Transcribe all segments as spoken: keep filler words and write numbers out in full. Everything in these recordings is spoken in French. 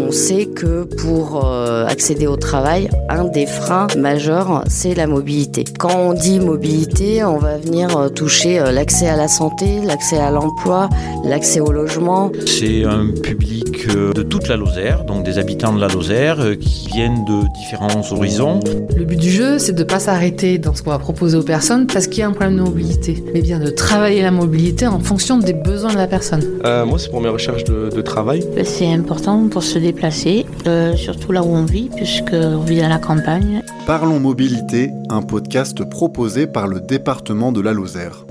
On sait que pour euh, accéder au travail, un des freins majeurs, c'est la mobilité. Quand on dit mobilité, on va venir euh, toucher euh, l'accès à la santé, l'accès à l'emploi, l'accès au logement. C'est un public euh, de toute la Lozère, donc des habitants de la Lozère euh, qui viennent de différents horizons. Le but du jeu, c'est de ne pas s'arrêter dans ce qu'on va proposer aux personnes parce qu'il y a un problème de mobilité, mais bien de travailler la mobilité en fonction des besoins de la personne. Euh, moi, c'est pour mes recherches de, de travail. C'est important pour se déplacer, euh, surtout là où on vit, puisqu'on vit à la campagne. Parlons Mobilité, un podcast proposé par le département de la Lozère.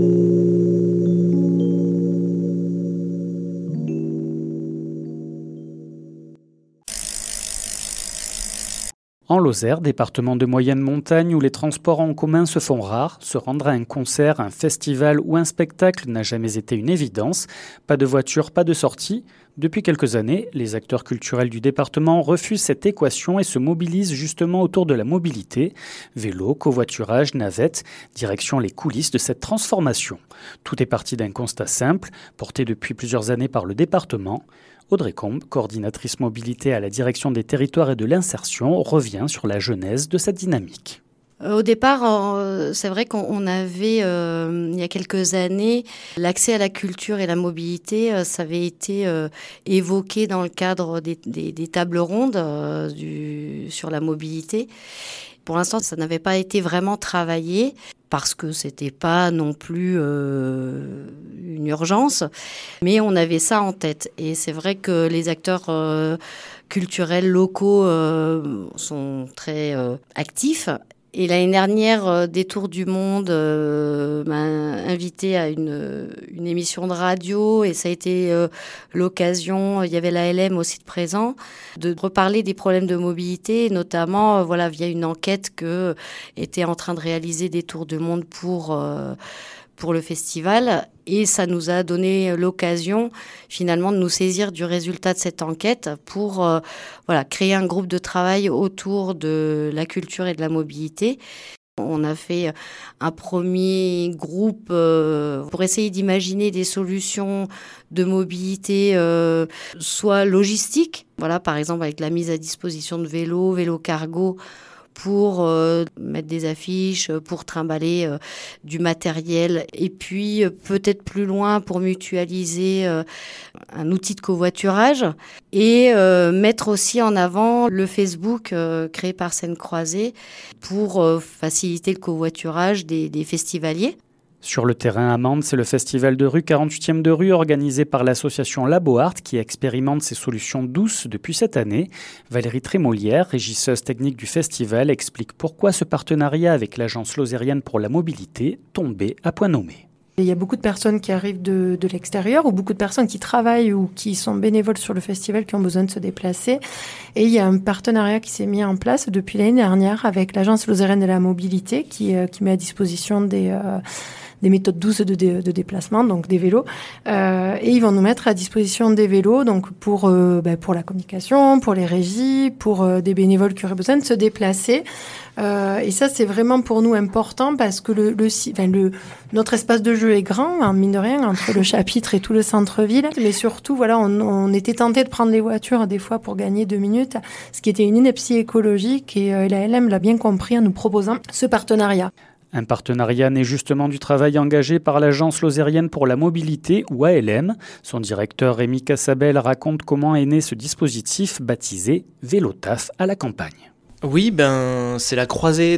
En Lozère, département de moyenne montagne où les transports en commun se font rares, se rendre à un concert, un festival ou un spectacle n'a jamais été une évidence. Pas de voiture, pas de sortie. Depuis quelques années, les acteurs culturels du département refusent cette équation et se mobilisent justement autour de la mobilité. Vélo, covoiturage, navette, direction les coulisses de cette transformation. Tout est parti d'un constat simple, porté depuis plusieurs années par le département. Audrey Combe, coordinatrice mobilité à la direction des territoires et de l'insertion, revient sur la genèse de cette dynamique. Au départ, c'est vrai qu'on avait, euh, il y a quelques années, l'accès à la culture et la mobilité, ça avait été euh, évoqué dans le cadre des, des, des tables rondes euh, du, sur la mobilité. Pour l'instant, ça n'avait pas été vraiment travaillé parce que c'était pas non plus euh, une urgence, mais on avait ça en tête. Et c'est vrai que les acteurs euh, culturels locaux euh, sont très euh, actifs. Et l'année dernière, euh, des Tours du Monde euh, m'a invité à une, une émission de radio et ça a été euh, l'occasion, il y avait la L M aussi de présent, de reparler des problèmes de mobilité, notamment euh, voilà, via une enquête que était en train de réaliser des Tours du Monde pour... Euh, pour le festival et ça nous a donné l'occasion finalement de nous saisir du résultat de cette enquête pour euh, voilà, créer un groupe de travail autour de la culture et de la mobilité. On a fait un premier groupe euh, pour essayer d'imaginer des solutions de mobilité, euh, soit logistiques, voilà, par exemple avec la mise à disposition de vélos, vélos cargo, pour euh, mettre des affiches, pour trimballer euh, du matériel. Et puis, euh, peut-être plus loin, pour mutualiser euh, un outil de covoiturage et euh, mettre aussi en avant le Facebook euh, créé par Seine Croisée pour euh, faciliter le covoiturage des, des festivaliers. Sur le terrain à Mende, c'est le festival de rue quarante-huitième de rue organisé par l'association LaboArt qui expérimente ces solutions douces depuis cette année. Valérie Trémolière, régisseuse technique du festival, explique pourquoi ce partenariat avec l'Agence lozérienne pour la mobilité tombait à point nommé. Il y a beaucoup de personnes qui arrivent de, de l'extérieur ou beaucoup de personnes qui travaillent ou qui sont bénévoles sur le festival qui ont besoin de se déplacer. Et il y a un partenariat qui s'est mis en place depuis l'année dernière avec l'Agence lozérienne de la mobilité qui, euh, qui met à disposition des... Euh, des méthodes douces de, dé, de déplacement, donc des vélos. Euh, et ils vont nous mettre à disposition des vélos donc pour, euh, ben pour la communication, pour les régies, pour euh, des bénévoles qui auraient besoin de se déplacer. Euh, et ça, c'est vraiment pour nous important parce que le, le, enfin, le, notre espace de jeu est grand, hein, mine de rien, entre le chapitre et tout le centre-ville. Mais surtout, voilà, on, on était tenté de prendre les voitures des fois pour gagner deux minutes, ce qui était une ineptie écologique. Et euh, la L M l'a bien compris en nous proposant ce partenariat. Un partenariat né justement du travail engagé par l'Agence lozérienne pour la mobilité, ou A L M. Son directeur Rémi Cassabel raconte comment est né ce dispositif baptisé Vélotaf à la campagne. Oui, ben, c'est la croisée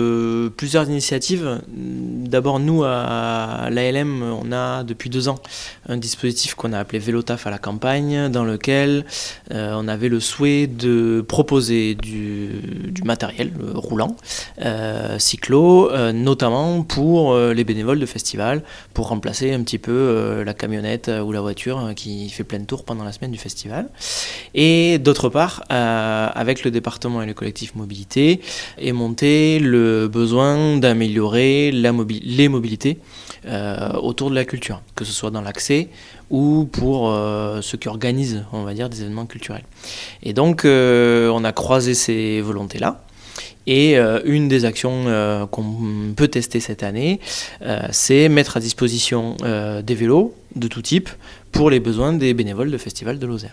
de plusieurs initiatives. D'abord, nous, à l'A L M, on a depuis deux ans un dispositif qu'on a appelé Vélotaf à la campagne, dans lequel euh, on avait le souhait de proposer du, du matériel euh, roulant, euh, cyclo, euh, notamment pour euh, les bénévoles de festival, pour remplacer un petit peu euh, la camionnette euh, ou la voiture euh, qui fait plein de tours pendant la semaine du festival. Et d'autre part, euh, avec le département et le collectif mobilité est monté le besoin d'améliorer la mobi- les mobilités euh, autour de la culture, que ce soit dans l'accès ou pour euh, ceux qui organisent, on va dire, des événements culturels. Et donc, euh, on a croisé ces volontés-là. Et euh, une des actions euh, qu'on peut tester cette année, euh, c'est mettre à disposition euh, des vélos de tout type pour les besoins des bénévoles de Festival de Lozère.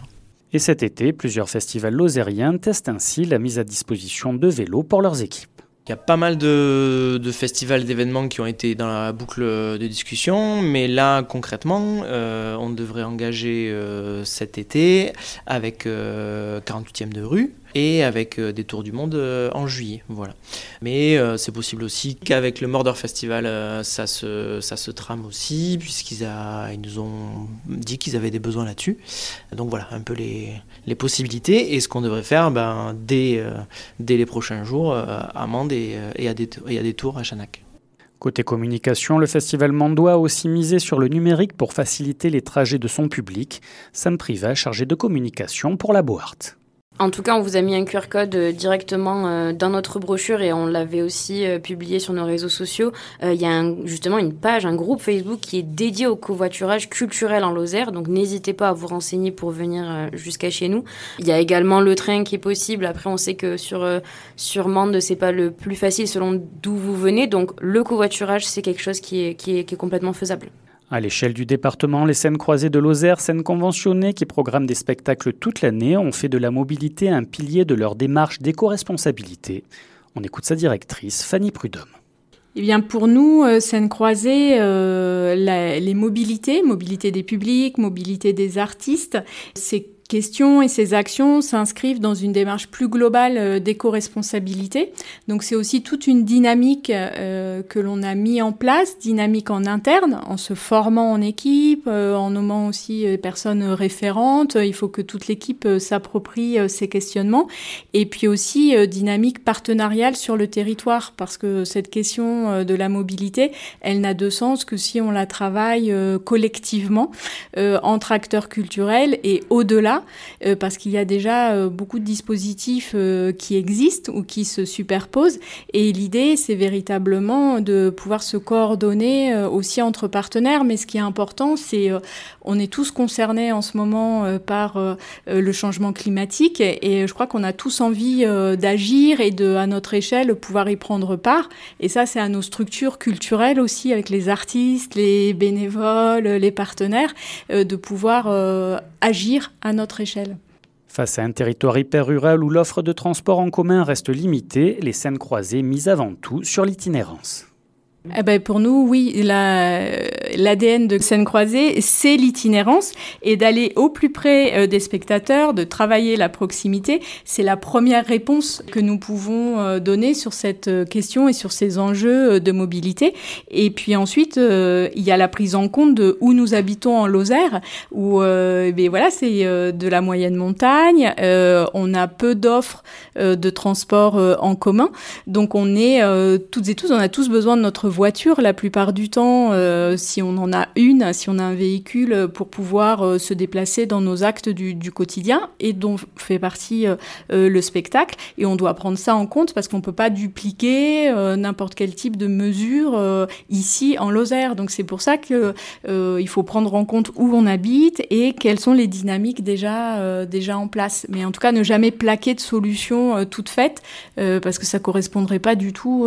Et cet été, plusieurs festivals lozériens testent ainsi la mise à disposition de vélos pour leurs équipes. Il y a pas mal de, de festivals, d'événements qui ont été dans la boucle de discussion, mais là, concrètement, euh, on devrait engager euh, cet été avec euh, quarante-huitième de rue et avec euh, des tours du monde euh, en juillet. Voilà. Mais euh, c'est possible aussi qu'avec le Mordor Festival, euh, ça, se, ça se trame aussi, puisqu'ils a, ils nous ont dit qu'ils avaient des besoins là-dessus. Donc voilà, un peu les, les possibilités. Et ce qu'on devrait faire ben, dès, euh, dès les prochains jours, euh, à Mende et, et, à des, et à des tours à Chanac. Côté communication, le festival mandois a aussi misé sur le numérique pour faciliter les trajets de son public. Sam Privat, chargé de communication pour la Boart. En tout cas, on vous a mis un Q R code directement dans notre brochure et on l'avait aussi publié sur nos réseaux sociaux. Il y a un, justement une page, un groupe Facebook qui est dédié au covoiturage culturel en Lozère. Donc n'hésitez pas à vous renseigner pour venir jusqu'à chez nous. Il y a également le train qui est possible. Après, on sait que sur, sur Mende, c'est pas le plus facile selon d'où vous venez. Donc le covoiturage, c'est quelque chose qui est, qui est, qui est complètement faisable. À l'échelle du département, les scènes croisées de Lozère, scènes conventionnées qui programment des spectacles toute l'année, ont fait de la mobilité un pilier de leur démarche d'éco-responsabilité. On écoute sa directrice, Fanny Prudhomme. Eh bien, pour nous, euh, scènes croisées, euh, la, les mobilités, mobilité des publics, mobilité des artistes, c'est questions et ces actions s'inscrivent dans une démarche plus globale d'éco-responsabilité. Donc c'est aussi toute une dynamique euh, que l'on a mis en place, dynamique en interne, en se formant en équipe, euh, en nommant aussi des personnes référentes. Il faut que toute l'équipe euh, s'approprie euh, ces questionnements. Et puis aussi euh, dynamique partenariale sur le territoire, parce que cette question euh, de la mobilité, elle n'a de sens que si on la travaille euh, collectivement, euh, entre acteurs culturels et au-delà, Euh, parce qu'il y a déjà euh, beaucoup de dispositifs euh, qui existent ou qui se superposent. Et l'idée, c'est véritablement de pouvoir se coordonner euh, aussi entre partenaires. Mais ce qui est important, c'est euh, on est tous concernés en ce moment euh, par euh, le changement climatique. Et, et je crois qu'on a tous envie euh, d'agir et de, à notre échelle, pouvoir y prendre part. Et ça, c'est à nos structures culturelles aussi, avec les artistes, les bénévoles, les partenaires, euh, de pouvoir euh, agir à notre échelle. Face à un territoire hyper rural où l'offre de transport en commun reste limitée, les scènes croisées misent avant tout sur l'itinérance. Eh ben pour nous, oui, la, l'A D N de Scènes Croisées, c'est l'itinérance et d'aller au plus près euh, des spectateurs, de travailler la proximité. C'est la première réponse que nous pouvons euh, donner sur cette euh, question et sur ces enjeux euh, de mobilité. Et puis ensuite, euh, il y a la prise en compte de où nous habitons en Lozère, où euh, ben voilà, c'est euh, de la moyenne montagne. Euh, on a peu d'offres euh, de transport euh, en commun, donc on est euh, toutes et tous, on a tous besoin de notre voiture la plupart du temps, euh, si on en a une, si on a un véhicule pour pouvoir euh, se déplacer dans nos actes du, du quotidien et dont fait partie euh, euh, le spectacle. Et on doit prendre ça en compte parce qu'on ne peut pas dupliquer euh, n'importe quel type de mesure euh, ici en Lozère. Donc c'est pour ça qu'il euh, faut prendre en compte où on habite et quelles sont les dynamiques déjà, euh, déjà en place. Mais en tout cas, ne jamais plaquer de solutions euh, toutes faites euh, parce que ça ne correspondrait pas du tout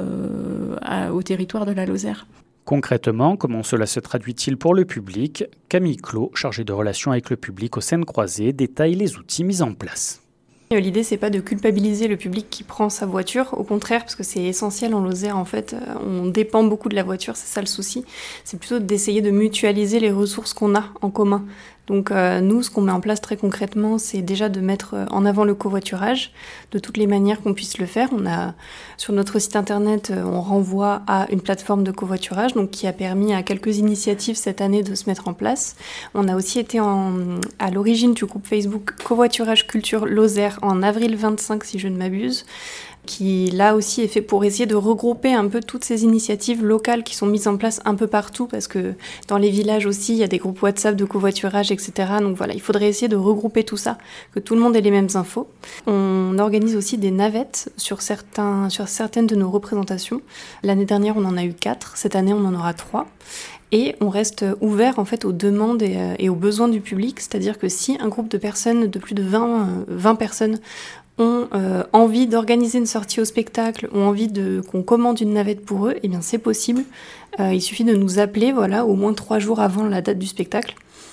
euh, à, au territoire de la Lozère. Concrètement, comment cela se traduit-il pour le public ? Camille Clos, chargée de relations avec le public aux scènes croisées, détaille les outils mis en place. L'idée, c'est pas de culpabiliser le public qui prend sa voiture, au contraire, parce que c'est essentiel en Lozère, en fait, on dépend beaucoup de la voiture, c'est ça le souci. C'est plutôt d'essayer de mutualiser les ressources qu'on a en commun. Donc euh, nous, ce qu'on met en place très concrètement, c'est déjà de mettre en avant le covoiturage, de toutes les manières qu'on puisse le faire. On a sur notre site internet, on renvoie à une plateforme de covoiturage, donc qui a permis à quelques initiatives cette année de se mettre en place. On a aussi été en, à l'origine du groupe Facebook Covoiturage Culture Lozère en avril vingt-cinq, si je ne m'abuse, qui là aussi est fait pour essayer de regrouper un peu toutes ces initiatives locales qui sont mises en place un peu partout, parce que dans les villages aussi, il y a des groupes WhatsApp de covoiturage, et cetera. Donc voilà, il faudrait essayer de regrouper tout ça, que tout le monde ait les mêmes infos. On organise aussi des navettes sur, certains, sur certaines de nos représentations. L'année dernière, on en a eu quatre. Cette année, on en aura trois. Et on reste ouvert en fait aux demandes et, euh, et aux besoins du public, c'est-à-dire que si un groupe de personnes, de plus de vingt, vingt personnes, ont euh, envie d'organiser une sortie au spectacle, ont envie de, qu'on commande une navette pour eux, eh bien c'est possible. Euh, il suffit de nous appeler, voilà, au moins trois jours avant la date du spectacle.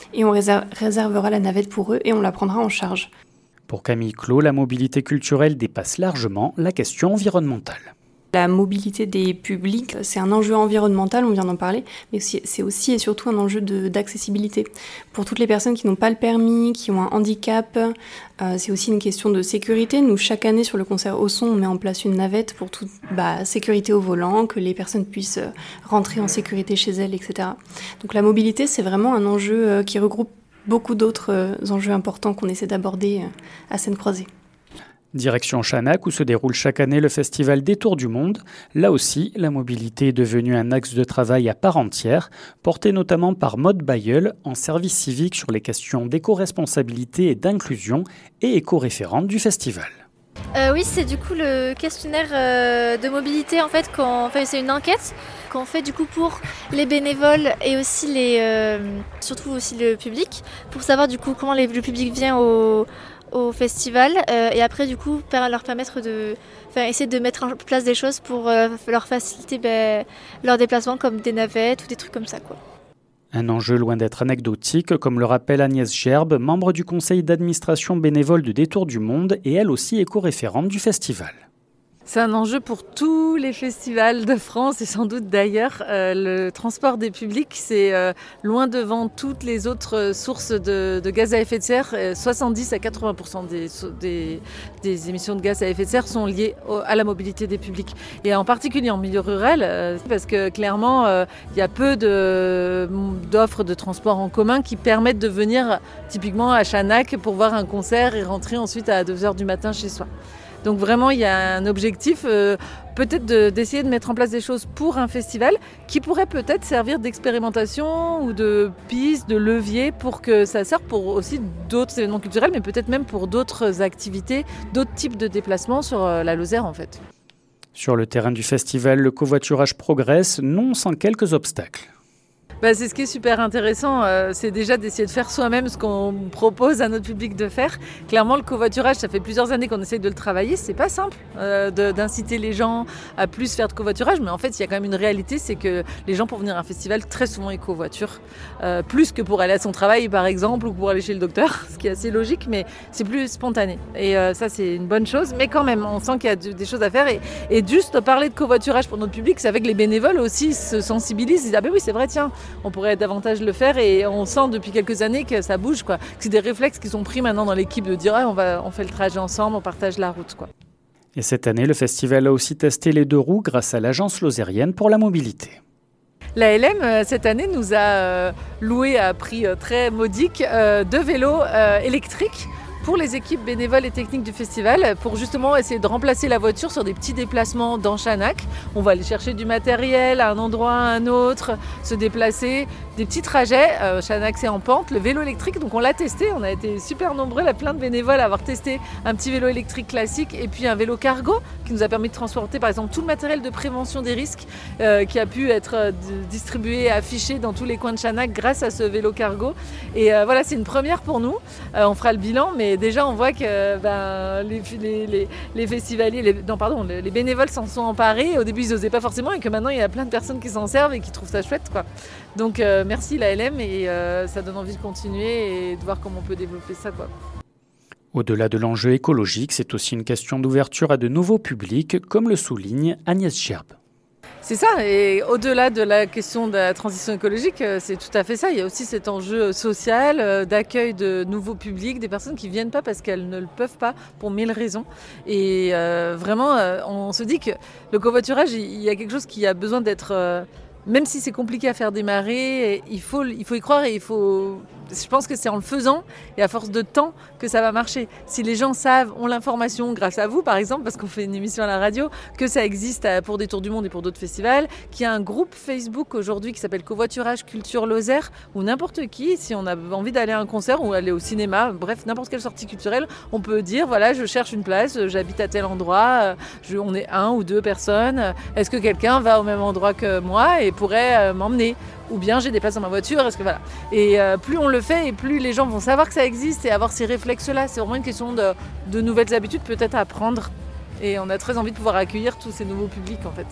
et on réservera la navette pour eux et on la prendra en charge. Pour Camille Clos, la mobilité culturelle dépasse largement la question environnementale. La mobilité des publics, c'est un enjeu environnemental, on vient d'en parler, mais c'est aussi et surtout un enjeu de, d'accessibilité. Pour toutes les personnes qui n'ont pas le permis, qui ont un handicap, euh, c'est aussi une question de sécurité. Nous, chaque année, sur le concert au son, on met en place une navette pour toute bah, sécurité au volant, que les personnes puissent rentrer en sécurité chez elles, et cetera. Donc la mobilité, c'est vraiment un enjeu euh, qui regroupe beaucoup d'autres euh, enjeux importants qu'on essaie d'aborder euh, à Seine-Croisée. Direction Chanac, où se déroule chaque année le festival Détour du Monde. Là aussi, la mobilité est devenue un axe de travail à part entière, porté notamment par Maude Bayeul, en service civique sur les questions d'éco-responsabilité et d'inclusion et éco-référente du festival. Euh, oui, c'est du coup le questionnaire euh, de mobilité en fait. Quand, enfin, c'est une enquête qu'on fait du coup pour les bénévoles et aussi les, euh, surtout aussi le public, pour savoir du coup comment les, le public vient au au festival euh, et après du coup leur permettre de enfin, essayer de mettre en place des choses pour euh, leur faciliter ben, leur déplacement comme des navettes ou des trucs comme ça quoi. Un enjeu loin d'être anecdotique, comme le rappelle Agnès Gerbe, membre du conseil d'administration bénévole de Détour du Monde et elle aussi éco-référente du festival. C'est un enjeu pour tous les festivals de France et sans doute d'ailleurs. Euh, le transport des publics, c'est euh, loin devant toutes les autres sources de, de gaz à effet de serre. Euh, soixante-dix à quatre-vingts pour cent des, des, des émissions de gaz à effet de serre sont liées au, à la mobilité des publics. Et en particulier en milieu rural, euh, parce que clairement, il euh, y a peu de, d'offres de transport en commun qui permettent de venir typiquement à Chanac pour voir un concert et rentrer ensuite à deux heures du matin chez soi. Donc vraiment, il y a un objectif euh, peut-être de, d'essayer de mettre en place des choses pour un festival qui pourrait peut-être servir d'expérimentation ou de piste, de levier pour que ça serve pour aussi d'autres événements culturels, mais peut-être même pour d'autres activités, d'autres types de déplacements sur euh, la Lozère en fait. Sur le terrain du festival, le covoiturage progresse, non sans quelques obstacles. Bah, c'est ce qui est super intéressant, euh, c'est déjà d'essayer de faire soi-même ce qu'on propose à notre public de faire. Clairement, le covoiturage, ça fait plusieurs années qu'on essaye de le travailler. C'est pas simple euh, de, d'inciter les gens à plus faire de covoiturage, mais en fait, il y a quand même une réalité, c'est que les gens pour venir à un festival, très souvent, ils covoiturent. Euh, plus que pour aller à son travail, par exemple, ou pour aller chez le docteur, ce qui est assez logique, mais c'est plus spontané. Et euh, ça, c'est une bonne chose, mais quand même, on sent qu'il y a des choses à faire. Et, et juste parler de covoiturage pour notre public, c'est avec les bénévoles aussi se sensibilisent. Ils disent, ah ben oui, c'est vrai, tiens, on pourrait davantage le faire et on sent depuis quelques années que ça bouge, quoi. Que c'est des réflexes qui sont pris maintenant dans l'équipe de dire ah, on, va, on fait le trajet ensemble, on partage la route, quoi. Et cette année, le festival a aussi testé les deux roues grâce à l'Agence lozérienne pour la mobilité. La L M, cette année, nous a euh, loué à prix euh, très modique euh, deux vélos euh, électriques pour les équipes bénévoles et techniques du festival, pour justement essayer de remplacer la voiture sur des petits déplacements dans Chanac. On va aller chercher du matériel à un endroit, à un autre, se déplacer, des petits trajets. Euh, Chanac, c'est en pente, le vélo électrique, donc on l'a testé, on a été super nombreux, là, plein de bénévoles à avoir testé un petit vélo électrique classique et puis un vélo cargo qui nous a permis de transporter par exemple tout le matériel de prévention des risques euh, qui a pu être euh, distribué, affiché dans tous les coins de Chanac grâce à ce vélo cargo. Et euh, voilà, c'est une première pour nous. Euh, on fera le bilan, mais déjà on voit que ben, les, les, les, les festivaliers, les, non, pardon, les, les bénévoles s'en sont emparés. Au début ils n'osaient pas forcément et que maintenant il y a plein de personnes qui s'en servent et qui trouvent ça chouette, quoi. Donc euh, merci la L M et euh, ça donne envie de continuer et de voir comment on peut développer ça, quoi. Au-delà de l'enjeu écologique, c'est aussi une question d'ouverture à de nouveaux publics, comme le souligne Agnès Gerbe. C'est ça, et au-delà de la question de la transition écologique, c'est tout à fait ça. Il y a aussi cet enjeu social d'accueil de nouveaux publics, des personnes qui ne viennent pas parce qu'elles ne le peuvent pas pour mille raisons. Et euh, vraiment, on se dit que le covoiturage, il y a quelque chose qui a besoin d'être... Euh, même si c'est compliqué à faire démarrer, il faut, il faut y croire et il faut... Je pense que c'est en le faisant et à force de temps que ça va marcher. Si les gens savent, ont l'information grâce à vous par exemple, parce qu'on fait une émission à la radio, que ça existe pour Détour du Monde et pour d'autres festivals, qu'il y a un groupe Facebook aujourd'hui qui s'appelle Covoiturage Culture Lozère, où n'importe qui, si on a envie d'aller à un concert ou aller au cinéma, bref, n'importe quelle sortie culturelle, on peut dire, voilà, je cherche une place, j'habite à tel endroit, je, on est un ou deux personnes, est-ce que quelqu'un va au même endroit que moi et pourrait euh, m'emmener ? Ou bien j'ai des places dans ma voiture, est-ce que voilà. Et euh, plus on le fait et plus les gens vont savoir que ça existe et avoir ces réflexes-là. C'est vraiment une question de, de nouvelles habitudes peut-être à prendre. Et on a très envie de pouvoir accueillir tous ces nouveaux publics en fait.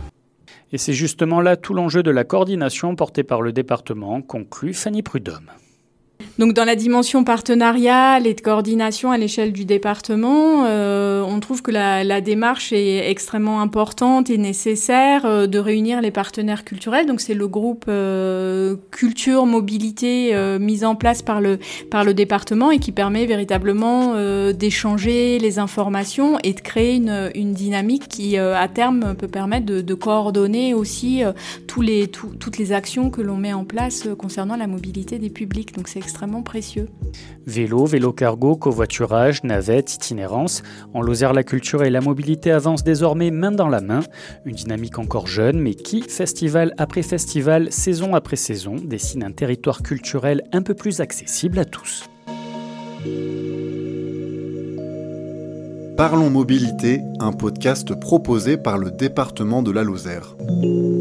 Et c'est justement là tout l'enjeu de la coordination portée par le département, conclut Fanny Prudhomme. Donc dans la dimension partenariale et de coordination à l'échelle du département, euh, on trouve que la, la démarche est extrêmement importante et nécessaire euh, de réunir les partenaires culturels. Donc c'est le groupe euh, culture mobilité euh, mis en place par le par le département et qui permet véritablement euh, d'échanger les informations et de créer une une dynamique qui euh, à terme peut permettre de, de coordonner aussi euh, tous les tout, toutes les actions que l'on met en place euh, concernant la mobilité des publics. Donc c'est extrêmement précieux. Vélo, vélo cargo, covoiturage, navette, itinérance. En Lozère, la culture et la mobilité avancent désormais main dans la main. Une dynamique encore jeune, mais qui, festival après festival, saison après saison, dessine un territoire culturel un peu plus accessible à tous. Parlons Mobilité, un podcast proposé par le département de la Lozère.